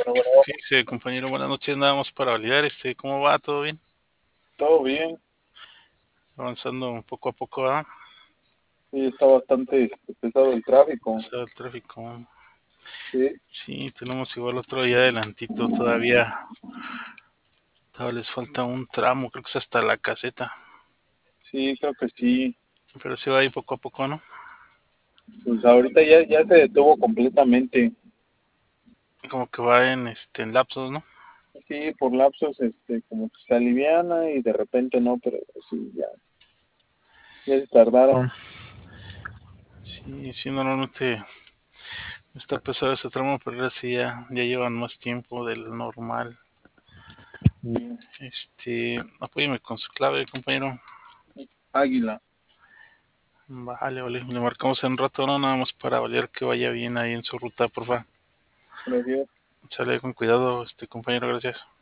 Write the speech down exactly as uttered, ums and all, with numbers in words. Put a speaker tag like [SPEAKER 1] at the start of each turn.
[SPEAKER 1] Bueno, bueno,
[SPEAKER 2] ¿Qué dice, compañero? Buenas noches, nada más para validar, este, ¿cómo va? ¿Todo bien?
[SPEAKER 1] todo bien.
[SPEAKER 2] Avanzando poco a poco, ¿verdad?
[SPEAKER 1] Sí, está bastante este, pesado el tráfico.
[SPEAKER 2] Está el tráfico.
[SPEAKER 1] Sí,
[SPEAKER 2] Sí, tenemos igual otro día adelantito todavía. Todavía les falta un tramo, creo que es hasta la caseta.
[SPEAKER 1] sí, creo que sí.
[SPEAKER 2] Pero sí va ahí poco a poco, ¿no?
[SPEAKER 1] Pues ahorita ya, ya se detuvo completamente.
[SPEAKER 2] Como que va en, este, en lapsos, ¿no?
[SPEAKER 1] Sí, por lapsos, este, como que se aliviana y de repente no, pero sí, ya, ya se tardaron.
[SPEAKER 2] Sí, sí, normalmente está pesado ese tramo, pero ahora sí ya, ya llevan más tiempo del normal.
[SPEAKER 1] Sí.
[SPEAKER 2] Este, apóyeme con su clave, compañero.
[SPEAKER 1] Águila.
[SPEAKER 2] Vale, vale. Le marcamos en un rato, ¿no? Nada más para validar que vaya bien ahí en su ruta, por favor.
[SPEAKER 1] Gracias.
[SPEAKER 2] Sale con cuidado, este compañero, gracias.